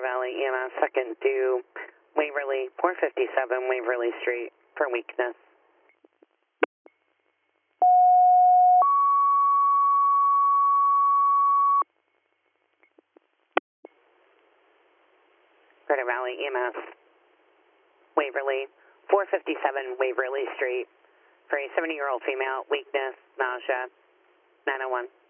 Valley EMS, second due Waverly, 457 Waverly Street for weakness. Credit Valley EMS, Waverly, 457 Waverly Street for a 70-year-old female, weakness, nausea, 901.